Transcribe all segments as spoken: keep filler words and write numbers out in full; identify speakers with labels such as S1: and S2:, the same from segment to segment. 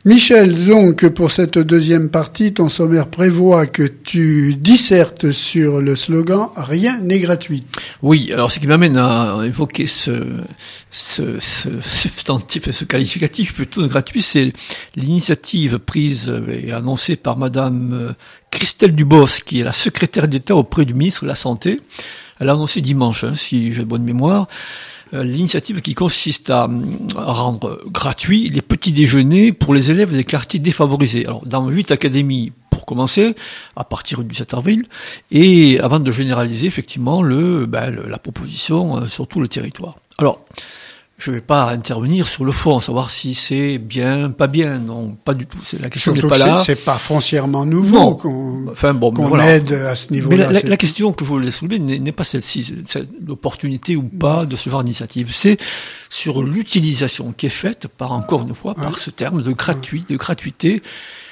S1: Michel, donc, pour cette deuxième partie, ton sommaire prévoit que tu dissertes sur le slogan « Rien n'est gratuit ».
S2: Oui, alors ce qui m'amène à évoquer ce, ce, ce, substantif, ce qualificatif plutôt de gratuit, c'est l'initiative prise et annoncée par Madame Christelle Dubos, qui est la secrétaire d'État auprès du ministre de la Santé. Elle a annoncé dimanche, hein, si j'ai bonne mémoire, l'initiative qui consiste à rendre gratuits les petits déjeuners pour les élèves des quartiers défavorisés. Alors, dans huit académies, pour commencer, à partir du sept avril, et avant de généraliser, effectivement, le, ben, le, la proposition sur tout le territoire. Alors, je ne vais pas intervenir sur le fond, savoir si c'est bien, pas bien, non, pas du tout. C'est la question n'est pas là.
S1: C'est, c'est pas foncièrement nouveau
S2: non.
S1: qu'on,
S2: enfin, bon,
S1: qu'on
S2: voilà.
S1: aide à ce niveau-là.
S2: Mais la, la, la question que je voulais soulever n'est, n'est pas celle-ci, c'est l'opportunité ou pas de ce genre d'initiative. C'est sur l'utilisation qui est faite par, encore une fois, par ouais. ce terme de gratuit, de gratuité,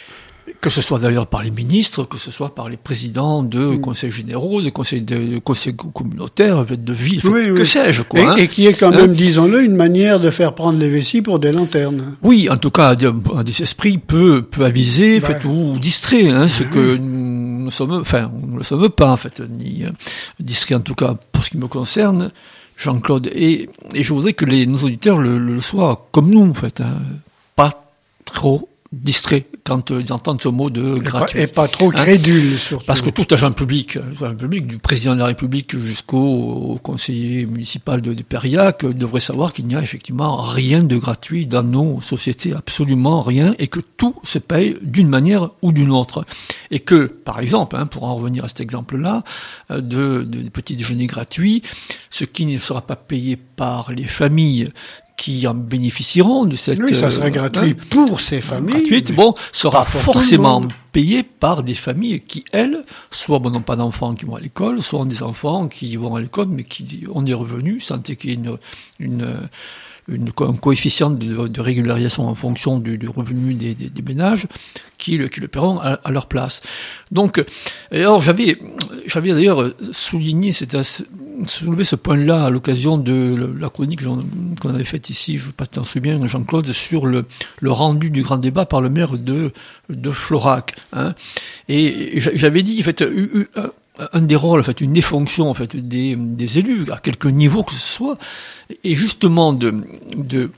S2: que ce soit d'ailleurs par les ministres, que ce soit par les présidents de mmh. conseils généraux, de conseils, de, de conseils communautaires, de villes, oui, que oui. sais-je, quoi.
S1: Et,
S2: hein.
S1: et qui est quand même, hein, disons-le, une manière de faire prendre les vessies pour des lanternes.
S2: Oui, en tout cas, un des esprits peut, peut aviser, ouais. fait, ou distrait, hein, ce ouais. que nous ne sommes, enfin, nous ne le sommes pas, en fait, ni euh, distrait, en tout cas, pour ce qui me concerne, Jean-Claude. Et, et je voudrais que les, nos auditeurs le, le soient comme nous, en fait, hein, pas trop distrait quand euh, ils entendent ce mot de et gratuit.
S1: Pas, et pas trop crédule, hein, surtout.
S2: Parce que tout agent public, agent public, du président de la République jusqu'au au conseiller municipal de, de Périac, devrait savoir qu'il n'y a effectivement rien de gratuit dans nos sociétés, absolument rien, et que tout se paye d'une manière ou d'une autre. Et que, par exemple, hein, pour en revenir à cet exemple-là, de, de, de petits déjeuners gratuits, ce qui ne sera pas payé par les familles qui en bénéficieront de cette...
S1: Oui, ça serait gratuit hein, pour ces familles.
S2: Gratuite, bon, sera forcément payé par des familles qui, elles, soit bon, n'ont pas d'enfants qui vont à l'école, soit ont des enfants qui vont à l'école, mais qui ont des revenus, sans qu'il y ait une... une Une, un coefficient de, de régularisation en fonction du, du revenu des, des, des ménages qui le, qui le paieront à, à leur place. Donc, alors j'avais, j'avais d'ailleurs souligné, c'était soulevé ce point-là à l'occasion de la chronique qu'on avait faite ici, je ne sais pas si t'en souviens, Jean-Claude, sur le, le rendu du grand débat par le maire de, de Florac. Hein. Et, et j'avais dit, en fait, eu, eu, un des rôles, en fait, une des fonctions, en fait, des, des élus, à quelque niveau que ce soit, est justement de, de,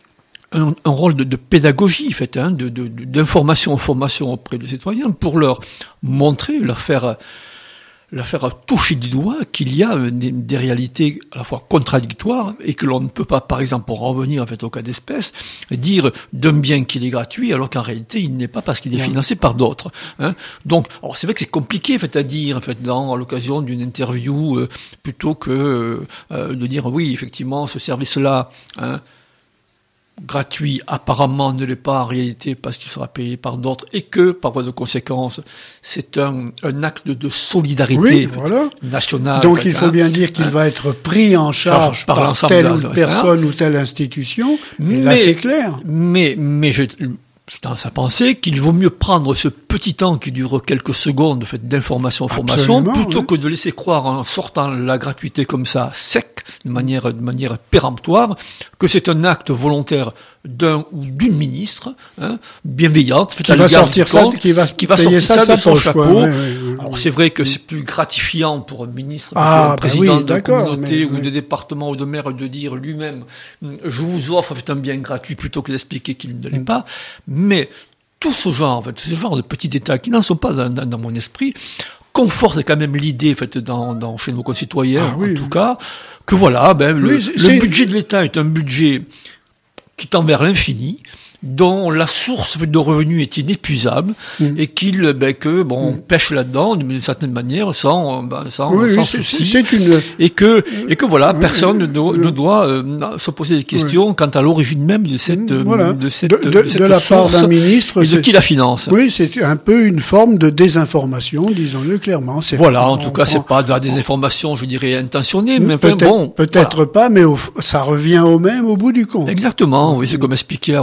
S2: un, un rôle de, de pédagogie, en fait, hein, de, de, d'information en formation auprès des citoyens pour leur montrer, leur faire, leur faire toucher du doigt qu'il y a des, des réalités à la fois contradictoires et que l'on ne peut pas, par exemple, pour en revenir en fait au cas d'espèce, dire d'un bien qu'il est gratuit alors qu'en réalité il n'est pas parce qu'il est financé par d'autres. Hein. Donc, alors c'est vrai que c'est compliqué en fait à dire en fait dans à l'occasion d'une interview euh, plutôt que euh, de dire oui effectivement ce service-là. Hein, gratuit apparemment ne l'est pas en réalité parce qu'il sera payé par d'autres et que par voie de conséquence c'est un, un acte de solidarité
S1: oui, voilà.
S2: nationale.
S1: Donc il faut hein, bien dire qu'il hein, va être pris en charge, charge par, par telle ou personne ou telle institution. Mais, et là c'est clair.
S2: Mais mais je j'ai tendance à penser qu'il vaut mieux prendre ce petit temps qui dure quelques secondes fait, d'information en formation plutôt oui. que de laisser croire en sortant la gratuité comme ça, sec, de manière, de manière péremptoire, que c'est un acte volontaire d'un ou d'une ministre, hein, bienveillante,
S1: qui va sortir ça, compte, qui va,
S2: qui va sortir ça, ça de son poche, chapeau.
S1: Oui, oui, oui,
S2: Alors c'est vrai que c'est plus gratifiant pour un ministre,
S1: ah,
S2: un président
S1: bah oui,
S2: de communauté
S1: mais,
S2: ou
S1: oui.
S2: de département ou de maire de dire lui-même, je vous offre fait un bien gratuit plutôt que d'expliquer qu'il ne l'est mm. pas. Mais tout ce genre, en fait, ce genre de petits détails qui n'en sont pas dans, dans, dans mon esprit, conforte quand même l'idée, en fait, dans, dans, chez nos concitoyens, ah, oui, en tout oui. cas, que voilà, ben, le, oui, le budget de l'État est un budget qui tend vers l'infini, dont la source de revenus est inépuisable, mmh. et qu'il, ben, que, bon, mmh. on pêche là-dedans, d'une certaine manière, sans, ben, sans,
S1: oui,
S2: sans
S1: oui,
S2: souci.
S1: C'est, c'est une...
S2: Et que, et que voilà,
S1: oui,
S2: personne
S1: oui,
S2: ne, do,
S1: oui.
S2: ne doit euh, se poser des questions oui. quant à l'origine même de cette,
S1: voilà.
S2: de cette,
S1: de, de,
S2: de cette
S1: de la
S2: source
S1: part d'un ministre,
S2: et de qui la finance.
S1: Oui, c'est un peu une forme de désinformation, disons-le clairement. C'est
S2: voilà,
S1: pas,
S2: en tout cas, c'est pas de la désinformation, je dirais, intentionnée, mais
S1: enfin,
S2: bon.
S1: Peut-être
S2: voilà.
S1: pas, mais au, ça revient au même au bout du compte.
S2: Exactement, oui, c'est comme expliquer aux gens de,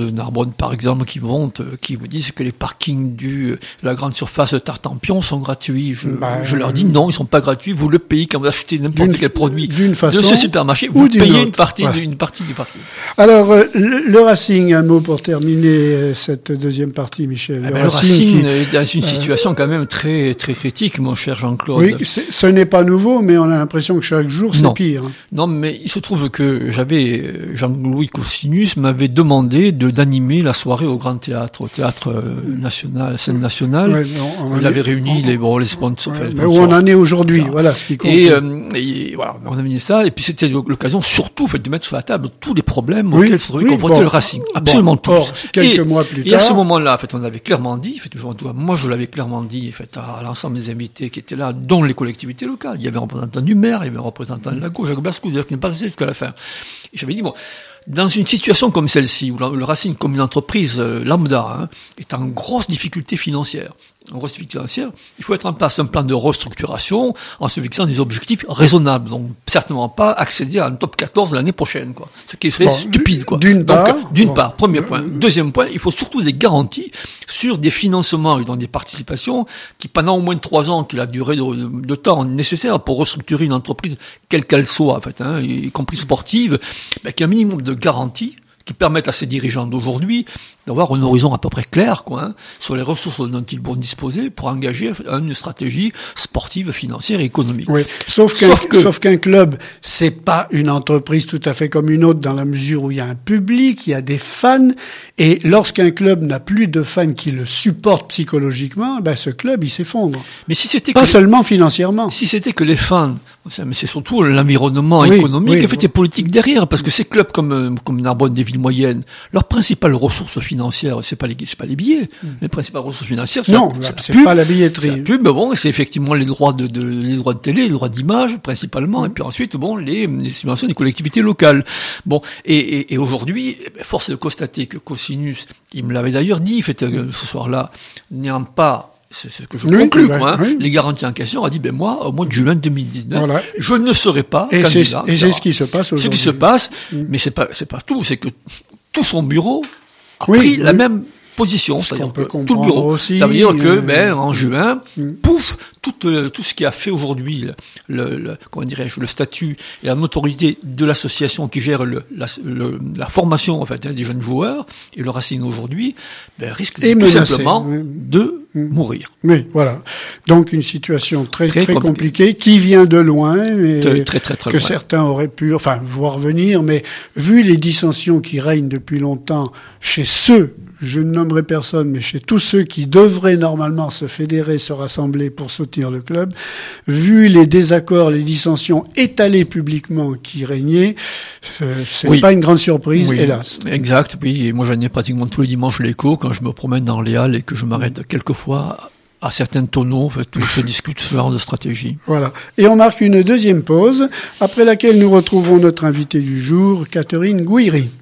S2: de Narbonne, par exemple, qui vont, qui vous disent que les parkings du, de la grande surface de Tartampion sont gratuits. Je, bah, je leur dis non, ils sont pas gratuits. Vous le payez quand vous achetez n'importe quel produit de ce supermarché. Vous payez une partie, ouais. une partie du parking.
S1: Alors, euh, le, le Racing, un mot pour terminer cette deuxième partie, Michel.
S2: Le, le Racing, Racing est dans une situation euh, quand même très, très critique, mon cher Jean-Claude.
S1: Oui, ce n'est pas nouveau, mais on a l'impression que chaque jour, c'est
S2: non.
S1: pire.
S2: Non, mais il se trouve que j'avais, Jean-Louis Cosinus m'avait demandé de, d'animer la soirée au Grand Théâtre, au Théâtre National, scène nationale. Ouais, non, il avait réuni on, les, bon, les sponsors. Ouais,
S1: mais où on en est aujourd'hui, ça. Voilà ce qui compte.
S2: Et, euh, et voilà, on a mis ça, et puis c'était l'occasion surtout, fait, de mettre sur la table tous les problèmes
S1: oui,
S2: auxquels se trouvait
S1: oui,
S2: confronté
S1: bon,
S2: le Racing. Absolument
S1: bon,
S2: tous.
S1: Or, quelques et, mois plus
S2: et
S1: tard.
S2: Et à ce moment-là, en fait, on avait clairement dit, fait, moi je l'avais clairement dit, en fait, à l'ensemble des invités qui étaient là, dont les collectivités locales. Il y avait un représentant du maire, il y avait un représentant de la gauche, Jacques Blascou, d'ailleurs, qui n'est pas resté jusqu'à la fin. Et j'avais dit, bon, dans une situation comme celle-ci, où le Racing, comme une entreprise euh, lambda, hein, est en grosse difficulté financière, en grosse difficulté financière, il faut mettre en place un plan de restructuration en se fixant des objectifs raisonnables. Donc, certainement pas accéder à un top quatorze l'année prochaine, quoi. Ce qui serait bon, stupide, quoi.
S1: D'une
S2: Donc,
S1: part.
S2: D'une
S1: bon,
S2: part, premier point. Deuxième point, il faut surtout des garanties sur des financements et donc des participations qui, pendant au moins trois ans, qui est la durée de, de temps nécessaire pour restructurer une entreprise, quelle qu'elle soit, en fait, hein, y compris sportive, ben, qu'il y a un minimum de garanties qui permettent à ces dirigeants d'aujourd'hui d'avoir un horizon à peu près clair, quoi, hein, sur les ressources dont ils vont disposer pour engager une stratégie sportive, financière et économique.
S1: Oui, sauf qu'un, sauf que, sauf qu'un club, c'est pas une entreprise tout à fait comme une autre dans la mesure où il y a un public, il y a des fans, et lorsqu'un club n'a plus de fans qui le supportent psychologiquement, ben ce club, il s'effondre.
S2: Mais si c'était
S1: pas
S2: que
S1: seulement les, financièrement.
S2: Si c'était que les fans, mais c'est surtout l'environnement oui, économique, oui, en fait, et politique derrière, parce que ces clubs comme comme Narbonne, des villes moyennes, leur principale ressource financière, c'est pas les, c'est pas les billets. Mm. Les principales ressources financières, c'est,
S1: non,
S2: la,
S1: c'est,
S2: c'est
S1: la pub, pas la billetterie.
S2: C'est la pub, mais bon, c'est effectivement les droits de, de, les droits de télé, les droits d'image, principalement, mm. et puis ensuite, bon, les, les subventions des collectivités locales. Bon, et, et, et aujourd'hui, force est de constater que Cosinus, il me l'avait d'ailleurs dit, fait, mm. ce soir-là, n'ayant pas c'est ce que je oui, conclus, oui, quoi, hein. Oui. Les garanties en question, a dit, ben moi, au mois de juin deux mille dix-neuf, voilà. Je ne serai pas
S1: et
S2: candidat.
S1: C'est, et c'est ce qui se passe aujourd'hui.
S2: Ce qui se passe, mm. mais c'est pas, c'est pas tout, c'est que tout son bureau a
S1: oui,
S2: pris
S1: oui.
S2: la même position, c'est-à-dire que tout le bureau.
S1: Aussi,
S2: ça veut dire que,
S1: euh,
S2: ben, en juin,
S1: mm.
S2: pouf, tout, euh, tout ce qui a fait aujourd'hui le, le, le, comment dirais-je, le statut et la notoriété de l'association qui gère le, la, le, la formation, en fait, hein, des jeunes joueurs, et le Racing aujourd'hui, ben, risque
S1: et
S2: tout
S1: menacé,
S2: simplement
S1: oui.
S2: de mm. mourir.
S1: Oui, voilà. Donc une situation très, très,
S2: très
S1: compliquée, compliquée, qui vient de loin, et
S2: très, très, très, très
S1: que
S2: loin.
S1: certains auraient pu, enfin, voir venir, mais vu les dissensions qui règnent depuis longtemps chez ceux, je ne nommerai personne, mais chez tous ceux qui devraient normalement se fédérer, se rassembler pour soutenir le club, vu les désaccords, les dissensions étalées publiquement qui régnaient, c'est oui. pas une grande surprise,
S2: oui.
S1: hélas.
S2: Exact, oui, et moi j'en ai pratiquement tous les dimanches l'écho quand je me promène dans les halles et que je m'arrête quelquefois à certains tonneaux, en fait, où se discute ce genre de stratégie.
S1: Voilà. Et on marque une deuxième pause, après laquelle nous retrouvons notre invité du jour, Catherine Gouiri.